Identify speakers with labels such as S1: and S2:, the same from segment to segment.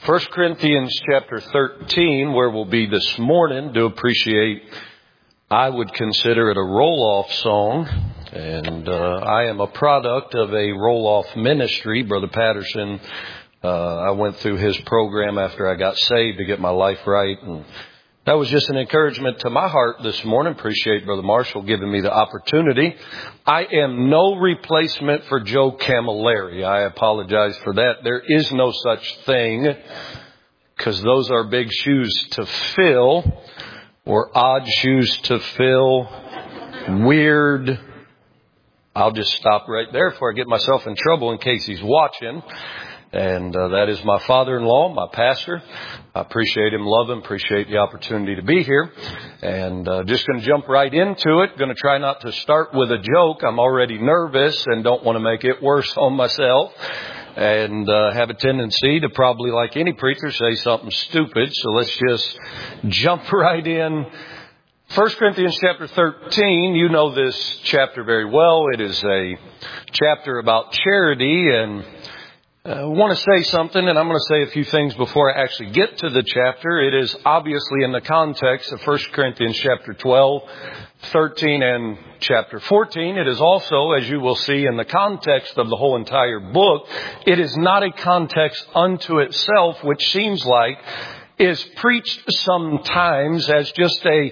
S1: 1 Corinthians chapter 13, where we'll be this morning. Do appreciate, I would consider it a roll-off song. And I am a product of a roll-off ministry. Brother Patterson, I went through his program after I got saved to get my life right. And that was just an encouragement to my heart this morning. Appreciate Brother Marshall giving me the opportunity. I am no replacement for Joe Camilleri. I apologize for that. There is no such thing, because those are big shoes to fill, or odd shoes to fill, weird. I'll just stop right there before I get myself in trouble in case he's watching. And that is my father-in-law, my pastor. I appreciate him, love him, appreciate the opportunity to be here. And just going to jump right into it. Going to try not to start with a joke. I'm already nervous and don't want to make it worse on myself. And have a tendency to probably, like any preacher, say something stupid. So let's just jump right in. 1 Corinthians chapter 13, you know this chapter very well. It is a chapter about charity, and I want to say something, and I'm going to say a few things before I actually get to the chapter. It is obviously in the context of 1 Corinthians chapter 12, 13, and chapter 14. It is also, as you will see, in the context of the whole entire book. It is not a context unto itself, which seems like is preached sometimes as just a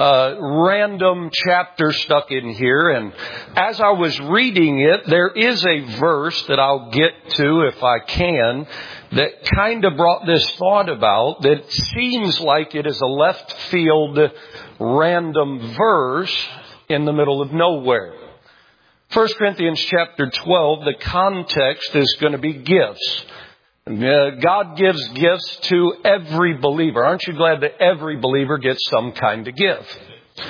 S1: random chapter stuck in here. And as I was reading it, there is a verse that I'll get to if I can that kind of brought this thought about, that seems like it is a left field random verse in the middle of nowhere. 1 Corinthians chapter 12, the context is going to be gifts. God gives gifts to every believer. Aren't you glad that every believer gets some kind of gift?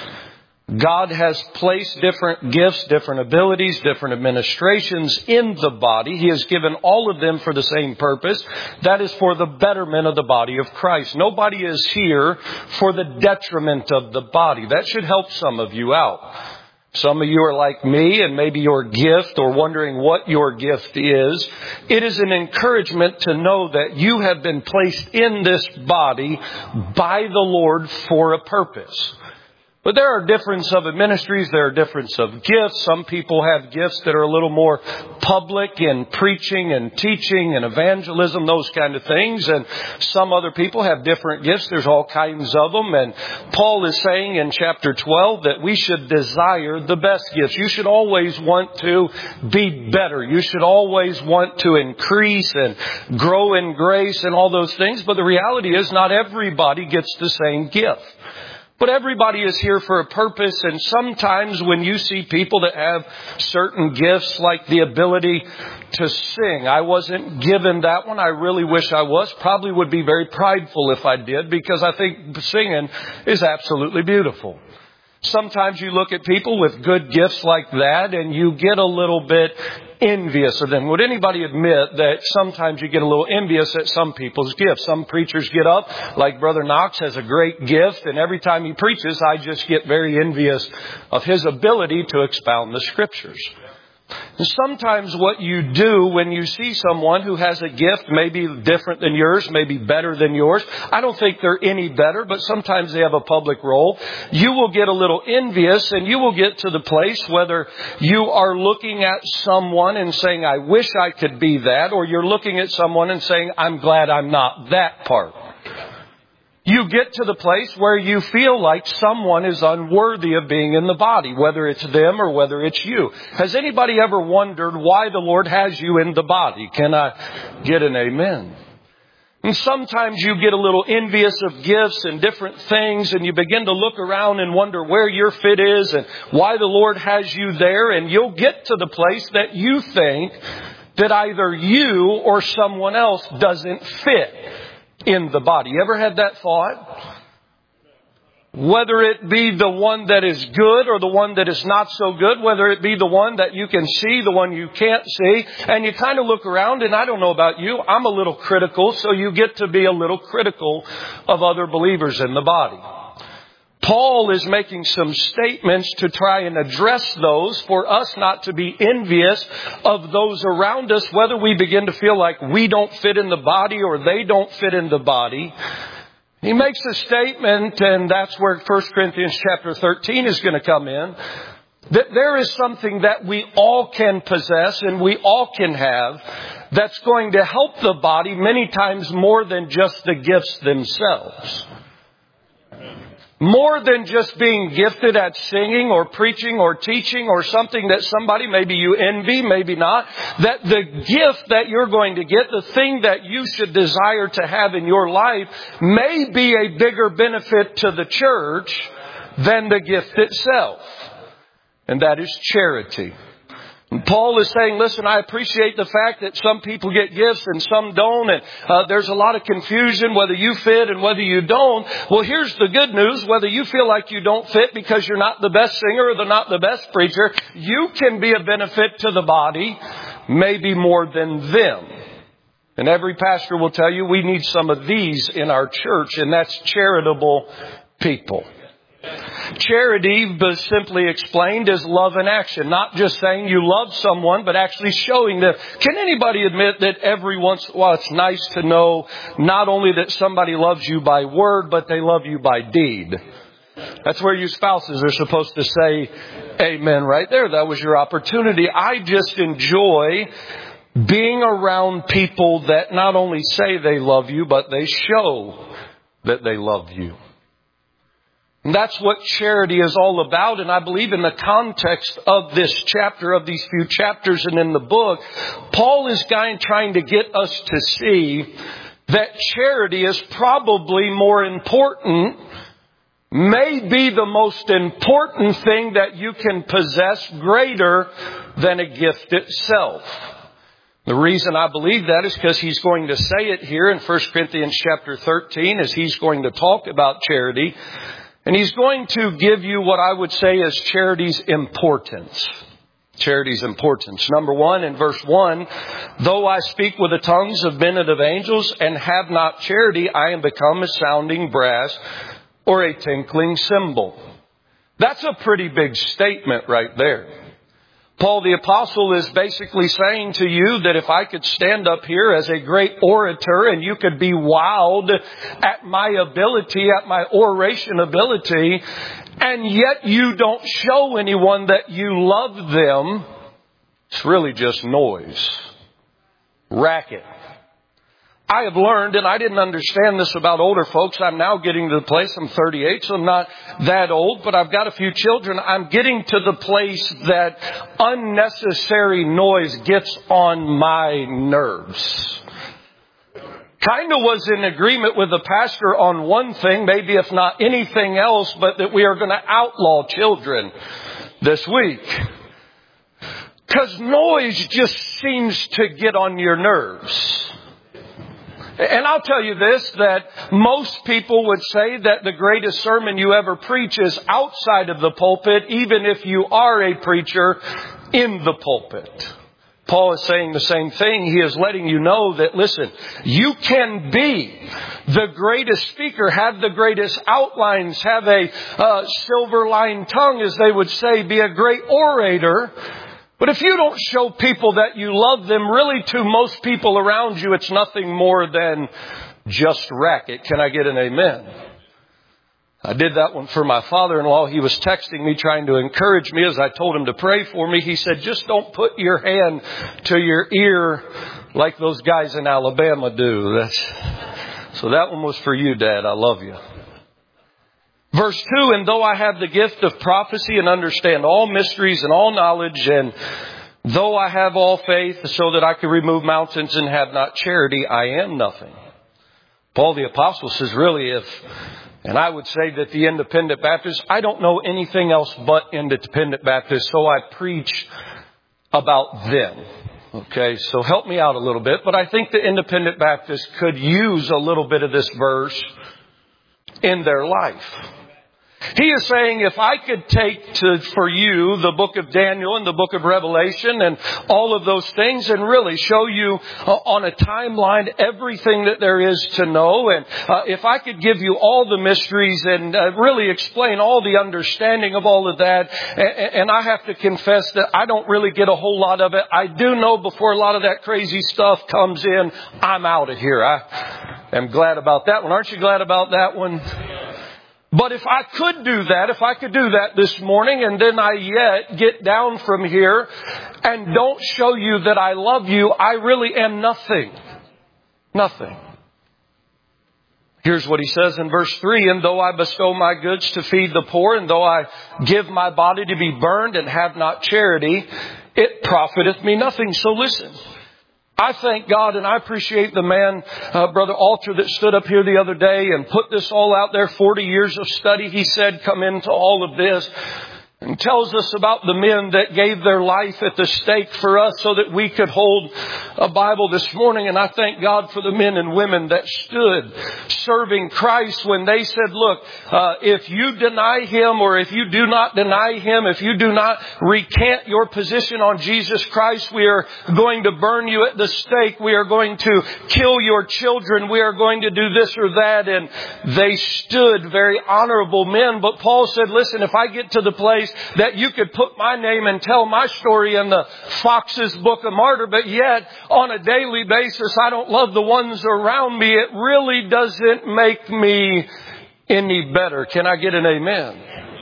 S1: God has placed different gifts, different abilities, different administrations in the body. He has given all of them for the same purpose. That is for the betterment of the body of Christ. Nobody is here for the detriment of the body. That should help some of you out. Some of you are like me, and maybe your gift, or wondering what your gift is. It is an encouragement to know that you have been placed in this body by the Lord for a purpose. But there are difference of ministries. There are difference of gifts. Some people have gifts that are a little more public in preaching and teaching and evangelism, those kind of things. And some other people have different gifts. There's all kinds of them. And Paul is saying in chapter 12 that we should desire the best gifts. You should always want to be better. You should always want to increase and grow in grace and all those things. But the reality is not everybody gets the same gift. But everybody is here for a purpose, and sometimes when you see people that have certain gifts, like the ability to sing, I wasn't given that one. I really wish I was. Probably would be very prideful if I did, because I think singing is absolutely beautiful. Sometimes you look at people with good gifts like that and you get a little bit envious of them. Would anybody admit that sometimes you get a little envious at some people's gifts? Some preachers get up, like Brother Knox has a great gift, and every time he preaches, I just get very envious of his ability to expound the Scriptures. And sometimes what you do when you see someone who has a gift, maybe different than yours, maybe better than yours, I don't think they're any better, but sometimes they have a public role, you will get a little envious, and you will get to the place whether you are looking at someone and saying, I wish I could be that, or you're looking at someone and saying, I'm glad I'm not that part. You get to the place where you feel like someone is unworthy of being in the body, whether it's them or whether it's you. Has anybody ever wondered why the Lord has you in the body? Can I get an amen? And sometimes you get a little envious of gifts and different things, and you begin to look around and wonder where your fit is and why the Lord has you there. And you'll get to the place that you think that either you or someone else doesn't fit in the body. You ever had that thought? Whether it be the one that is good or the one that is not so good, whether it be the one that you can see, the one you can't see, and you kind of look around, and I don't know about you, I'm a little critical, so you get to be a little critical of other believers in the body. Paul is making some statements to try and address those for us not to be envious of those around us, whether we begin to feel like we don't fit in the body or they don't fit in the body. He makes a statement, and that's where 1 Corinthians chapter 13 is going to come in, that there is something that we all can possess and we all can have that's going to help the body many times more than just the gifts themselves. More than just being gifted at singing or preaching or teaching or something that somebody, maybe you envy, maybe not, that the gift that you're going to get, the thing that you should desire to have in your life, may be a bigger benefit to the church than the gift itself. And that is charity. And Paul is saying, listen, I appreciate the fact that some people get gifts and some don't. And there's a lot of confusion whether you fit and whether you don't. Well, here's the good news. Whether you feel like you don't fit because you're not the best singer or not the best preacher, you can be a benefit to the body, maybe more than them. And every pastor will tell you we need some of these in our church, and that's charitable people. Charity, simply explained, is love in action. Not just saying you love someone, but actually showing them. Can anybody admit that every once in a while it's nice to know not only that somebody loves you by word, but they love you by deed? That's where you spouses are supposed to say amen right there. That was your opportunity. I just enjoy being around people that not only say they love you, but they show that they love you. And that's what charity is all about. And I believe in the context of this chapter, of these few chapters and in the book, Paul is trying to get us to see that charity is probably more important, may be the most important thing that you can possess, greater than a gift itself. The reason I believe that is because he's going to say it here in 1 Corinthians chapter 13 as he's going to talk about charity. And he's going to give you what I would say is charity's importance. Charity's importance. Number one, in verse 1, though I speak with the tongues of men and of angels and have not charity, I am become a sounding brass or a tinkling cymbal. That's a pretty big statement right there. Paul the Apostle is basically saying to you that if I could stand up here as a great orator and you could be wowed at my ability, at my oration ability, and yet you don't show anyone that you love them, it's really just noise. Racket. I have learned, and I didn't understand this about older folks. I'm now getting to the place, I'm 38, so I'm not that old, but I've got a few children. I'm getting to the place that unnecessary noise gets on my nerves. Kind of was in agreement with the pastor on one thing, maybe if not anything else, but that we are going to outlaw children this week. Because noise just seems to get on your nerves. And I'll tell you this, that most people would say that the greatest sermon you ever preach is outside of the pulpit, even if you are a preacher in the pulpit. Paul is saying the same thing. He is letting you know that, listen, you can be the greatest speaker, have the greatest outlines, have a silver-lined tongue, as they would say, be a great orator. But if you don't show people that you love them, really to most people around you, it's nothing more than just racket. Can I get an amen? I did that one for my father-in-law. He was texting me, trying to encourage me as I told him to pray for me. He said, just don't put your hand to your ear like those guys in Alabama do. So that one was for you, Dad. I love you. Verse 2, and though I have the gift of prophecy and understand all mysteries and all knowledge, and though I have all faith so that I can remove mountains and have not charity, I am nothing. Paul the Apostle says, really, and I would say that the Independent Baptists, I don't know anything else but Independent Baptists, so I preach about them. Okay, so help me out a little bit, but I think the Independent Baptists could use a little bit of this verse in their life. He is saying, if I could take for you the book of Daniel and the book of Revelation and all of those things and really show you on a timeline everything that there is to know, and if I could give you all the mysteries and really explain all the understanding of all of that, and I have to confess that I don't really get a whole lot of it. I do know before a lot of that crazy stuff comes in, I'm out of here. I am glad about that one. Aren't you glad about that one? But if I could do that this morning, and then I yet get down from here and don't show you that I love you, I really am nothing. Nothing. Here's what he says in verse 3, and though I bestow my goods to feed the poor, and though I give my body to be burned and have not charity, it profiteth me nothing. So listen. I thank God and I appreciate the man, Brother Alter, that stood up here the other day and put this all out there. 40 years of study, he said, come into all of this. And tells us about the men that gave their life at the stake for us so that we could hold a Bible this morning. And I thank God for the men and women that stood serving Christ when they said, look, if you deny Him, or if you do not deny Him, if you do not recant your position on Jesus Christ, we are going to burn you at the stake. We are going to kill your children. We are going to do this or that. And they stood, very honorable men. But Paul said, listen, if I get to the place that you could put my name and tell my story in the Fox's Book of Martyr, but yet on a daily basis I don't love the ones around me, it really doesn't make me any better. Can I get an amen?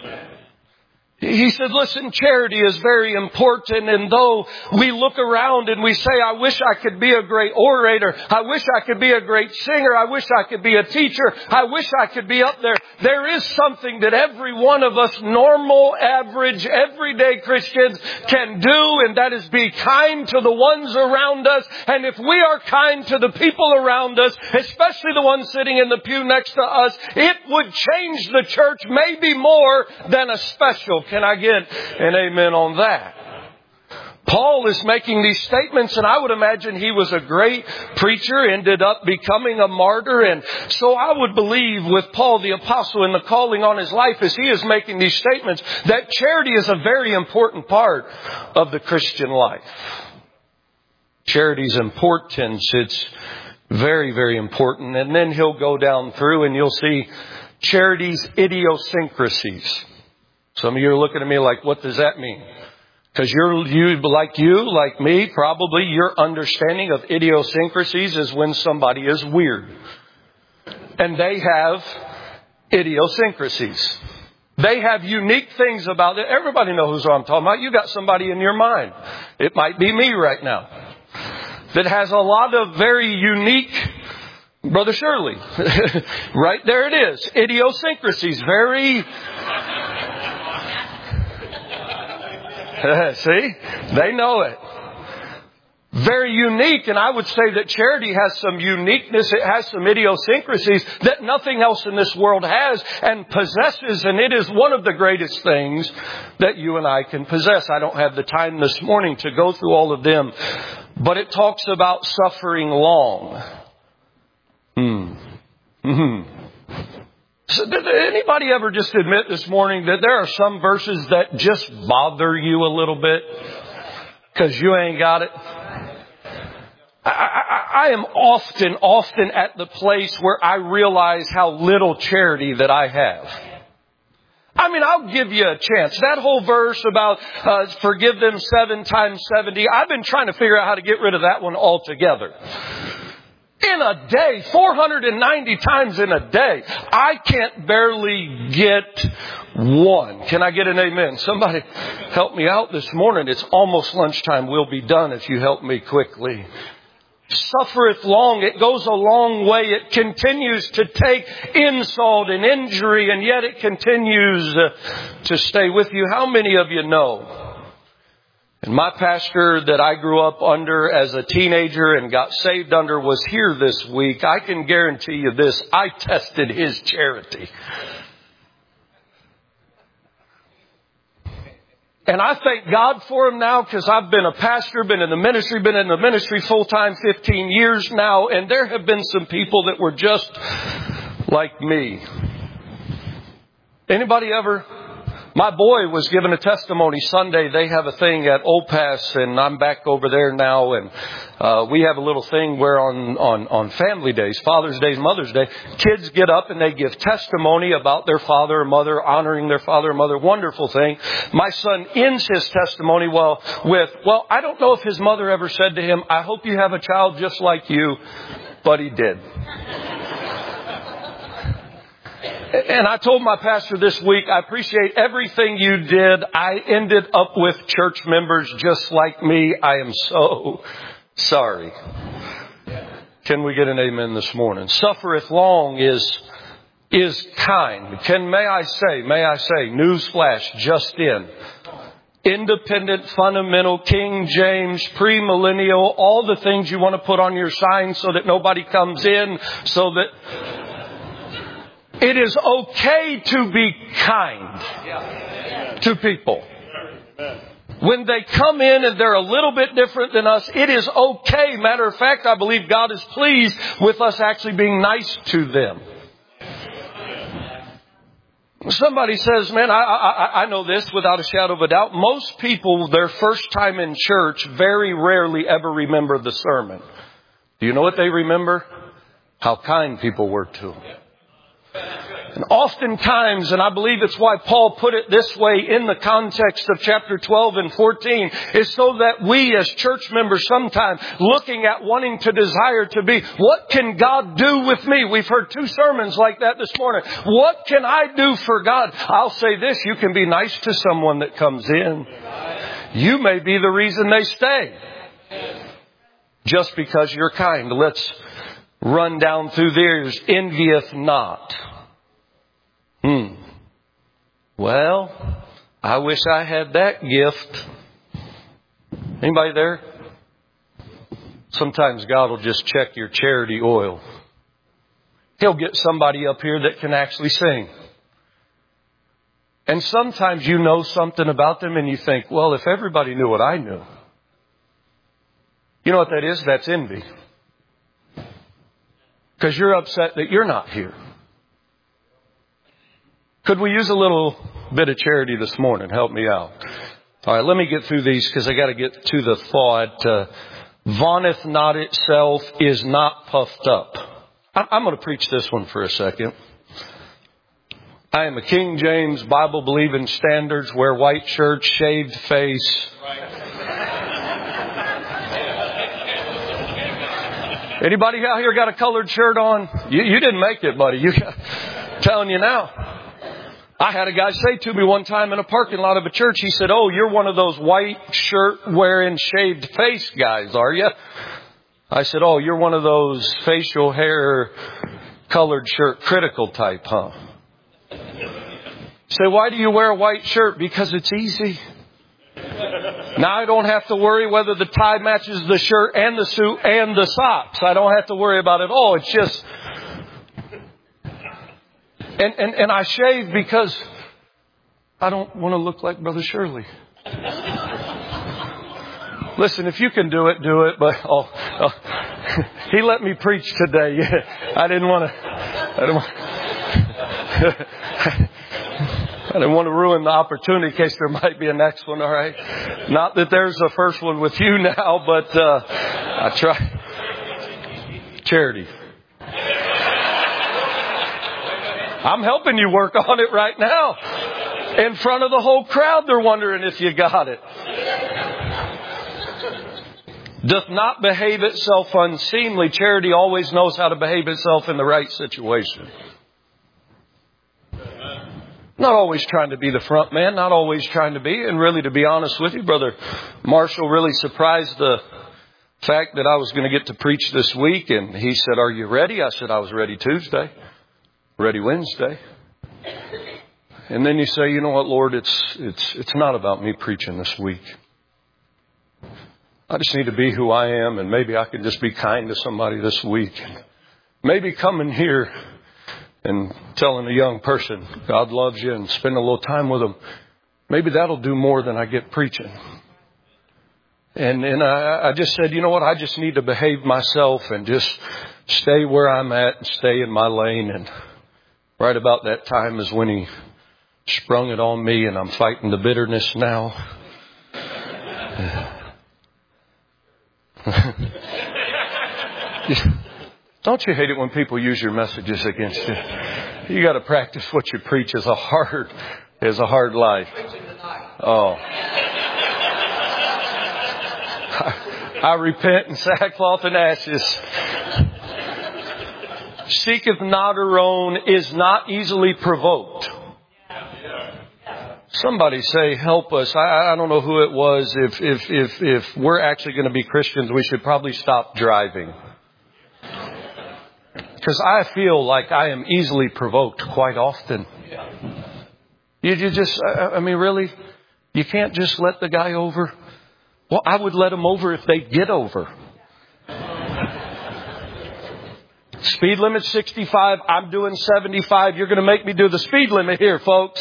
S1: He said, listen, charity is very important. And though we look around and we say, I wish I could be a great orator. I wish I could be a great singer. I wish I could be a teacher. I wish I could be up there. There is something that every one of us normal, average, everyday Christians can do. And that is be kind to the ones around us. And if we are kind to the people around us, especially the ones sitting in the pew next to us, it would change the church maybe more than a special. Can I get an amen on that? Paul is making these statements, and I would imagine he was a great preacher, ended up becoming a martyr. And so I would believe with Paul the apostle and the calling on his life as he is making these statements that charity is a very important part of the Christian life. Charity's importance, it's very, very important. And then he'll go down through and you'll see charity's idiosyncrasies. Some of you are looking at me like, what does that mean? Because you, like me, probably your understanding of idiosyncrasies is when somebody is weird. And they have idiosyncrasies. They have unique things about it. Everybody knows who I'm talking about. You got somebody in your mind. It might be me right now. That has a lot of very unique, Brother Shirley. Right there it is. Idiosyncrasies. Very... See? They know it. Very unique. And I would say that charity has some uniqueness. It has some idiosyncrasies that nothing else in this world has and possesses. And it is one of the greatest things that you and I can possess. I don't have the time this morning to go through all of them. But it talks about suffering long. So did anybody ever just admit this morning that there are some verses that just bother you a little bit because you ain't got it? I am often at the place where I realize how little charity that I have. I mean, I'll give you a chance. That whole verse about forgive them 7 times 70, I've been trying to figure out how to get rid of that one altogether. In a day, 490 times in a day, I can't barely get one. Can I get an amen? Somebody help me out this morning. It's almost lunchtime. We'll be done if you help me quickly. Suffereth long. It goes a long way. It continues to take insult and injury, and yet it continues to stay with you. How many of you know? And my pastor that I grew up under as a teenager and got saved under was here this week. I can guarantee you this. I tested his charity. And I thank God for him now because I've been a pastor, been in the ministry full-time 15 years now. And there have been some people that were just like me. Anybody ever? My boy was given a testimony Sunday. They have a thing at Old Pass, and I'm back over there now. And we have a little thing where on family days, Father's Day, Mother's Day, kids get up and they give testimony about their father or mother, honoring their father or mother. Wonderful thing. My son ends his testimony with, I don't know if his mother ever said to him, I hope you have a child just like you, but he did. And I told my pastor this week, I appreciate everything you did. I ended up with church members just like me. I am so sorry. Can we get an amen this morning? Suffereth long is kind. May I say, newsflash, just in. Independent, fundamental, King James, premillennial, all the things you want to put on your sign so that nobody comes in, so that it is okay to be kind to people. When they come in and they're a little bit different than us, it is okay. Matter of fact, I believe God is pleased with us actually being nice to them. Somebody says, man, I know this without a shadow of a doubt. Most people, their first time in church, very rarely ever remember the sermon. Do you know what they remember? How kind people were to them. And oftentimes, and I believe it's why Paul put it this way in the context of chapter 12 and 14, is so that we as church members sometimes looking at wanting to desire to be, what can God do with me? We've heard 2 sermons like that this morning. What can I do for God? I'll say this, you can be nice to someone that comes in. You may be the reason they stay. Just because you're kind. Let's run down through theirs. Envieth not. Well, I wish I had that gift. Anybody there? Sometimes God will just check your charity oil. He'll get somebody up here that can actually sing. And sometimes you know something about them and you think, well, if everybody knew what I knew. You know what that is? That's envy. Because you're upset that you're not here. Could we use a little bit of charity this morning? Help me out. All right, let me get through these because I got to get to the thought. Vaunteth not itself, is not puffed up. I'm going to preach this one for a second. I am a King James Bible believing standards, wear white shirt, shaved face. Anybody out here got a colored shirt on? You didn't make it, buddy. Telling you now. I had a guy say to me one time in a parking lot of a church, he said, oh, you're one of those white shirt wearing shaved face guys, are you? I said, oh, you're one of those facial hair colored shirt critical type, huh? Say, why do you wear a white shirt? Because it's easy. Now I don't have to worry whether the tie matches the shirt and the suit and the socks. I don't have to worry about it all. It's just... And I shave because I don't want to look like Brother Shirley. Listen, if you can do it, do it. But he let me preach today. I didn't want to ruin the opportunity in case there might be a next one. All right. Not that there's a first one with you now, but I try. Charity. I'm helping you work on it right now. In front of the whole crowd, they're wondering if you got it. Doth not behave itself unseemly. Charity always knows how to behave itself in the right situation. Not always trying to be the front man, not always trying to be. And really, to be honest with you, Brother Marshall really surprised the fact that I was going to get to preach this week. And he said, are you ready? I said, I was ready Tuesday. Ready Wednesday. And then you say, you know what, Lord, it's not about me preaching this week. I just need to be who I am, and maybe I could just be kind to somebody this week. Maybe coming here and telling a young person God loves you and spend a little time with them. Maybe that'll do more than I get preaching. And I just said, you know what, I just need to behave myself and just stay where I'm at and stay in my lane. And right about that time is when he sprung it on me, and I'm fighting the bitterness now. Don't you hate it when people use your messages against you? You got to practice what you preach is a hard life. Oh. I repent in sackcloth and ashes. Seeketh not her own, is not easily provoked. Somebody say, help us. I don't know who it was. If we're actually going to be Christians, we should probably stop driving. Because I feel like I am easily provoked quite often. You just, really? You can't just let the guy over? Well, I would let him over if they get over. Speed limit 65. I'm doing 75. You're going to make me do the speed limit here, folks.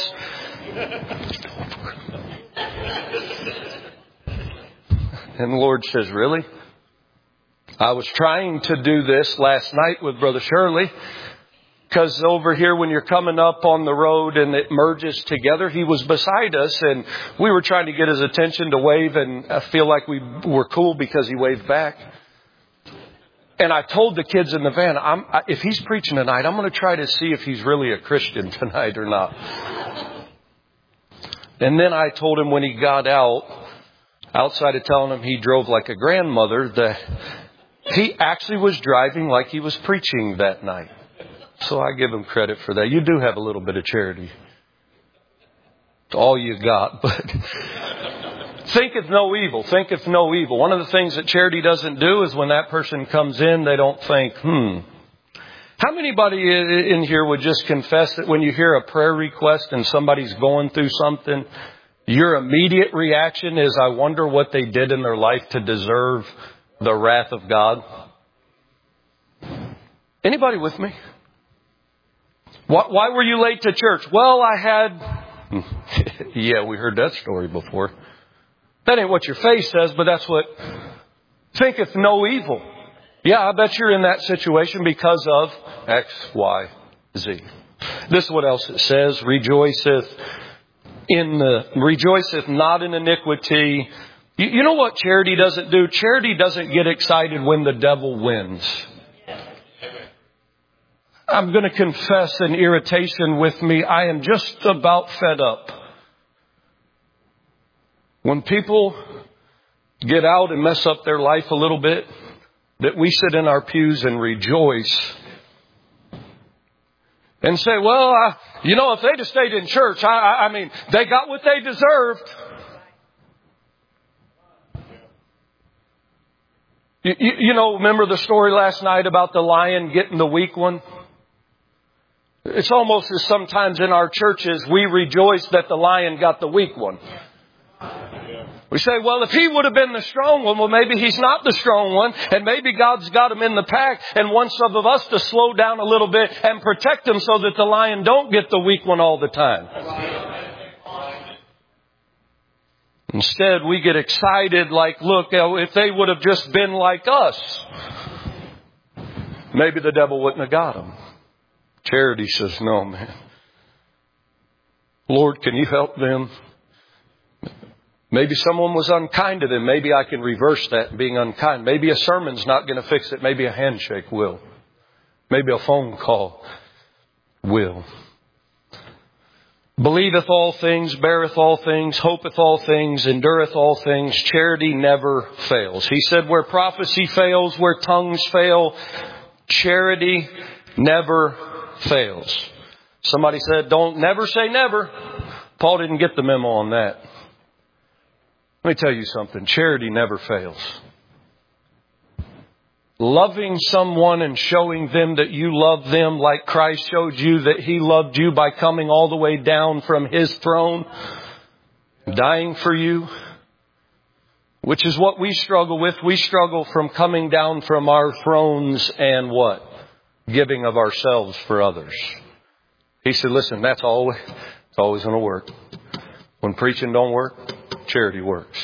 S1: And the Lord says, really? I was trying to do this last night with Brother Shirley. Because over here, when you're coming up on the road and it merges together, he was beside us and we were trying to get his attention to wave, and I feel like we were cool because he waved back. And I told the kids in the van, if he's preaching tonight, I'm going to try to see if he's really a Christian tonight or not. And then I told him when he got outside of telling him he drove like a grandmother, that he actually was driving like he was preaching that night. So I give him credit for that. You do have a little bit of charity. It's all you got. But thinketh no evil. Thinketh no evil. One of the things that charity doesn't do is when that person comes in, they don't think, How anybody in here would just confess that when you hear a prayer request and somebody's going through something, your immediate reaction is, I wonder what they did in their life to deserve the wrath of God? Anybody with me? Why were you late to church? Well, I had... Yeah, we heard that story before. That ain't what your face says, but that's what... Thinketh no evil. Yeah, I bet you're in that situation because of X, Y, Z. This is what else it says. Rejoiceth not in iniquity. You know what charity doesn't do? Charity doesn't get excited when the devil wins. I'm going to confess an irritation with me. I am just about fed up. When people get out and mess up their life a little bit, that we sit in our pews and rejoice and say, well, if they'd have stayed in church, they got what they deserved. Remember the story last night about the lion getting the weak one? It's almost as sometimes in our churches, we rejoice that the lion got the weak one. We say, well, if he would have been the strong one, well, maybe he's not the strong one. And maybe God's got him in the pack and wants some of us to slow down a little bit and protect him so that the lion don't get the weak one all the time. Instead, we get excited like, look, if they would have just been like us, maybe the devil wouldn't have got them. Charity says, no, man. Lord, can you help them? Maybe someone was unkind to them. Maybe I can reverse that being unkind. Maybe a sermon's not going to fix it. Maybe a handshake will. Maybe a phone call will. Believeth all things, beareth all things, hopeth all things, endureth all things. Charity never fails. He said where prophecy fails, where tongues fail, charity never fails. Somebody said, don't never say never. Paul didn't get the memo on that. Let me tell you something. Charity never fails. Loving someone and showing them that you love them like Christ showed you that He loved you by coming all the way down from His throne, dying for you, which is what we struggle with. We struggle from coming down from our thrones and what? Giving of ourselves for others. He said, listen, it's always going to work. When preaching don't work, charity works.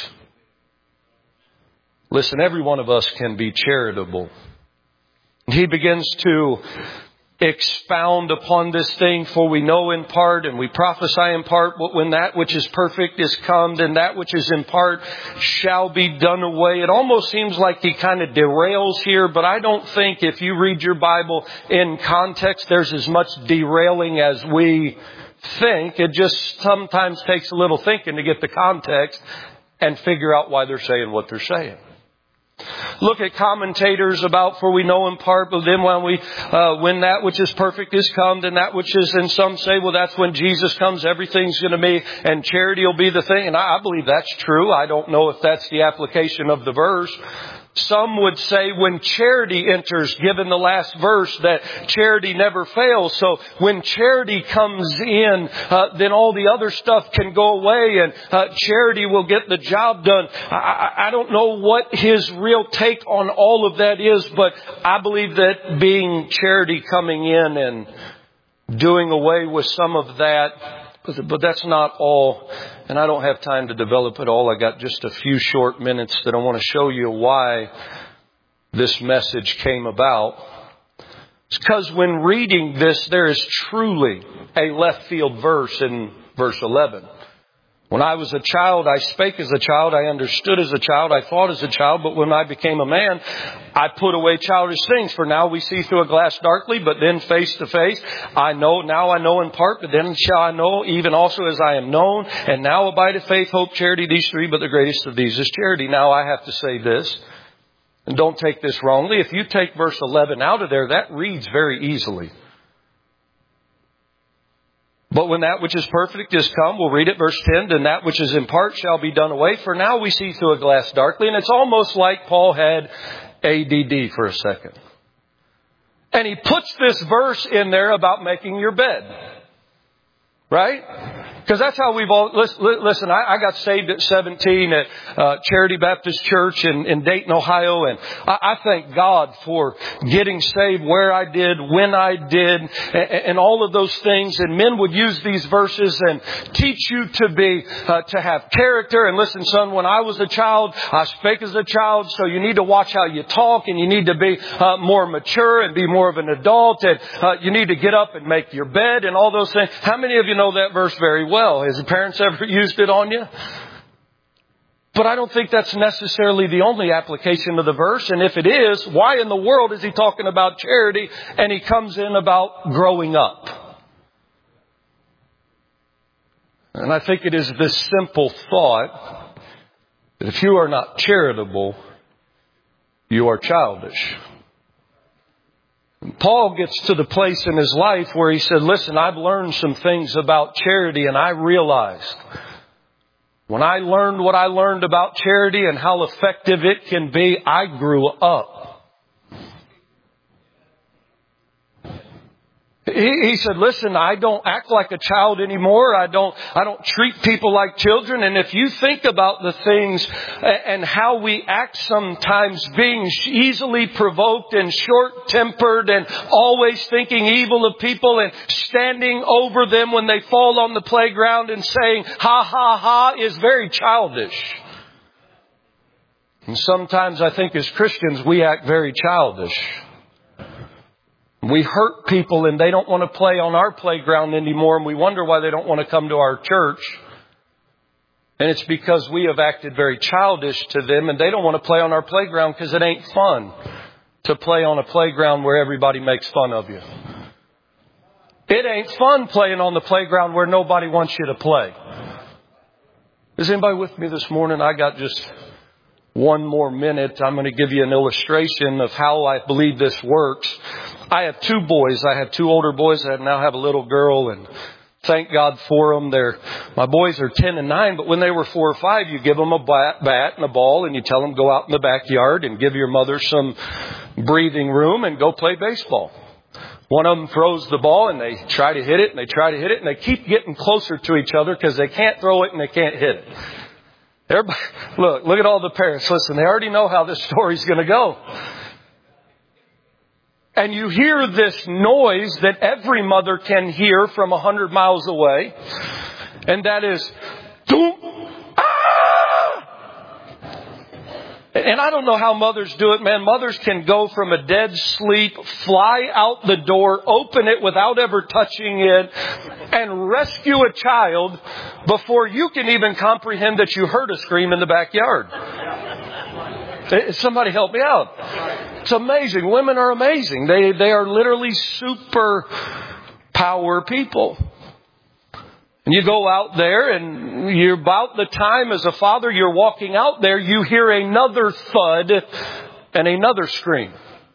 S1: Listen, every one of us can be charitable. He begins to expound upon this thing, for we know in part and we prophesy in part, but when that which is perfect is come, then that which is in part shall be done away. It almost seems like he kind of derails here, but I don't think if you read your Bible in context, there's as much derailing as we think. It just sometimes takes a little thinking to get the context and figure out why they're saying what they're saying. Look at commentators about, for we know in part, but then when that which is perfect is come, then that which is, and some say, well, that's when Jesus comes, everything's going to be, and charity will be the thing. And I believe that's true. I don't know if that's the application of the verse. Some would say when charity enters, given the last verse, that charity never fails. So when charity comes in, then all the other stuff can go away and charity will get the job done. I don't know what his real take on all of that is, but I believe that being charity coming in and doing away with some of that, but that's not all. And I don't have time to develop it all. I got just a few short minutes that I want to show you why this message came about. It's because when reading this, there is truly a left field verse in verse 11. When I was a child, I spake as a child, I understood as a child, I thought as a child, but when I became a man, I put away childish things. For now we see through a glass darkly, but then face to face. Now I know in part, but then shall I know, even also as I am known. And now abideth faith, hope, charity, these three, but the greatest of these is charity. Now I have to say this, and don't take this wrongly. If you take verse 11 out of there, that reads very easily. But when that which is perfect is come, we'll read it, verse 10, then that which is in part shall be done away. For now we see through a glass darkly. And it's almost like Paul had ADD for a second. And he puts this verse in there about making your bed. Right? Because that's how we've all... Listen, I got saved at 17 at Charity Baptist Church in Dayton, Ohio. And I thank God for getting saved where I did, when I did, and all of those things. And men would use these verses and teach you to have character. And listen, son, when I was a child, I spake as a child. So you need to watch how you talk, and you need to be more mature and be more of an adult. And you need to get up and make your bed and all those things. How many of you know that verse very well? Has your parents ever used it on you? But I don't think that's necessarily the only application of the verse. And if it is, why in the world is he talking about charity and he comes in about growing up? And I think it is this simple thought that if you are not charitable, you are childish. Paul gets to the place in his life where he said, listen, I've learned some things about charity, and I realized when I learned what I learned about charity and how effective it can be, I grew up. He said, listen, I don't act like a child anymore. I don't treat people like children. And if you think about the things and how we act sometimes, being easily provoked and short-tempered and always thinking evil of people and standing over them when they fall on the playground and saying, ha, ha, ha, is very childish. And sometimes I think as Christians, we act very childish. We hurt people and they don't want to play on our playground anymore, and we wonder why they don't want to come to our church. And it's because we have acted very childish to them, and they don't want to play on our playground because it ain't fun to play on a playground where everybody makes fun of you. It ain't fun playing on the playground where nobody wants you to play. Is anybody with me this morning? I got just one more minute. I'm going to give you an illustration of how I believe this works. I have two boys. I have two older boys. I now have a little girl, and thank God for them. My boys are 10 and 9, but when they were 4 or 5, you give them a bat and a ball, and you tell them go out in the backyard and give your mother some breathing room and go play baseball. One of them throws the ball, and they try to hit it, and they try to hit it, and they keep getting closer to each other because they can't throw it and they can't hit it. Everybody, look at all the parents. Listen, they already know how this story's going to go. And you hear this noise that every mother can hear from 100 miles away. And that is, doom, ah! And I don't know how mothers do it, man. Mothers can go from a dead sleep, fly out the door, open it without ever touching it, and rescue a child before you can even comprehend that you heard a scream in the backyard. Somebody help me out. It's amazing. Women are amazing. They are literally super power people. And you go out there and you're about the time as a father you're walking out there, you hear another thud and another scream.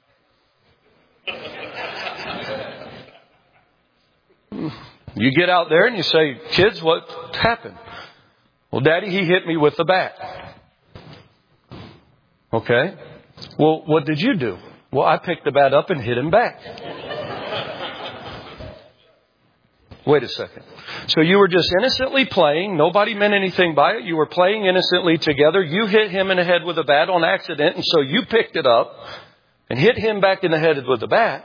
S1: You get out there and you say, kids, what happened? Well, Daddy, he hit me with the bat. Okay. Well, what did you do? Well, I picked the bat up and hit him back. Wait a second. So you were just innocently playing. Nobody meant anything by it. You were playing innocently together. You hit him in the head with a bat on accident. And so you picked it up and hit him back in the head with a bat.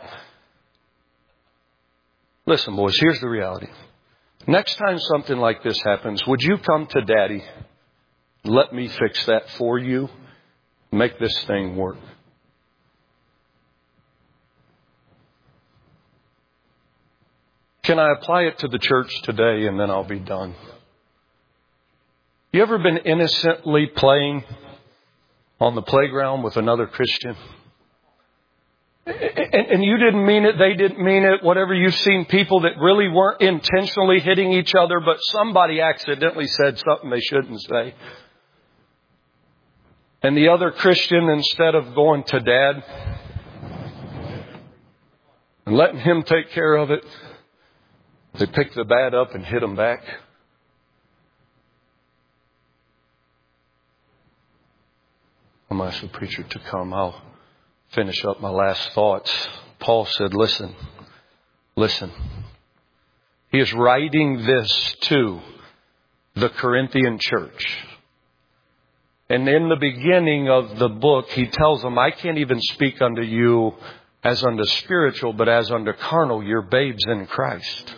S1: Listen, boys, here's the reality. Next time something like this happens, would you come to Daddy? Let me fix that for you. Make this thing work. Can I apply it to the church today and then I'll be done? You ever been innocently playing on the playground with another Christian? And you didn't mean it, they didn't mean it, whatever. You've seen people that really weren't intentionally hitting each other, but somebody accidentally said something they shouldn't say. And the other Christian, instead of going to Dad and letting him take care of it, they picked the bat up and hit him back. I'm asking the preacher to come. I'll finish up my last thoughts. Paul said, listen. He is writing this to the Corinthian church. And in the beginning of the book, he tells them, I can't even speak unto you as unto spiritual, but as unto carnal. You're babes in Christ.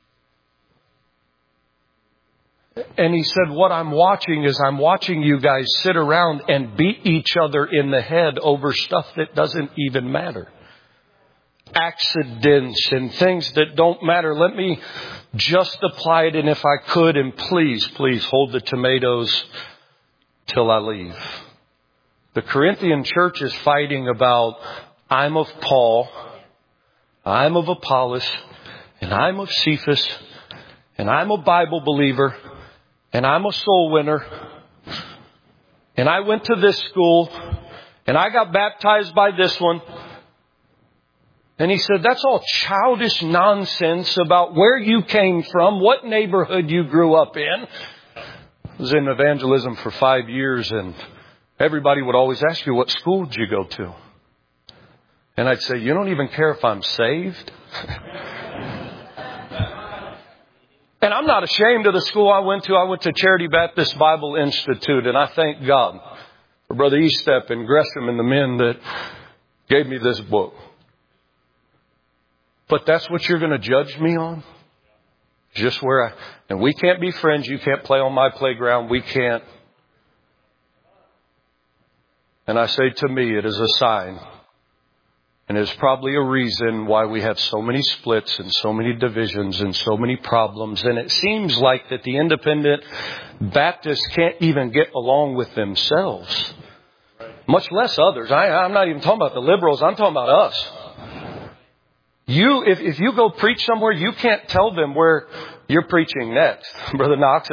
S1: And he said, what I'm watching is I'm watching you guys sit around and beat each other in the head over stuff that doesn't even matter. Accidents and things that don't matter. Let me just apply it. And if I could, and please hold the tomatoes till I leave. The Corinthian church is fighting about, I'm of Paul, I'm of Apollos, and I'm of Cephas, and I'm a Bible believer, and I'm a soul winner, and I went to this school, and I got baptized by this one. And he said, that's all childish nonsense about where you came from, what neighborhood you grew up in. I was in evangelism for 5 years, and everybody would always ask you, what school did you go to? And I'd say, you don't even care if I'm saved? And I'm not ashamed of the school I went to. I went to Charity Baptist Bible Institute, and I thank God for Brother Estep and Gresham and the men that gave me this book. But that's what you're going to judge me on? Just where and we can't be friends. You can't play on my playground. We can't. And I say, to me, it is a sign. And it's probably a reason why we have so many splits and so many divisions and so many problems. And it seems like that the independent Baptists can't even get along with themselves, much less others. I'm not even talking about the liberals. I'm talking about us. If you go preach somewhere, you can't tell them where you're preaching next. Brother Knox,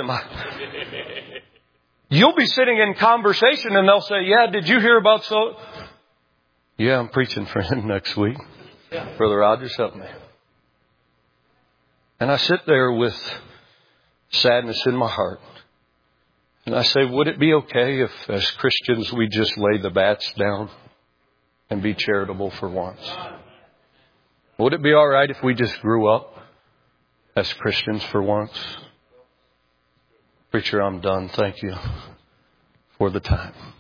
S1: you'll be sitting in conversation and they'll say, yeah, did you hear about so? Yeah, I'm preaching for him next week. Yeah. Brother Rogers, help me. And I sit there with sadness in my heart. And I say, would it be okay if as Christians we just lay the bats down and be charitable for once? Would it be all right if we just grew up as Christians for once? Preacher, I'm done. Thank you for the time.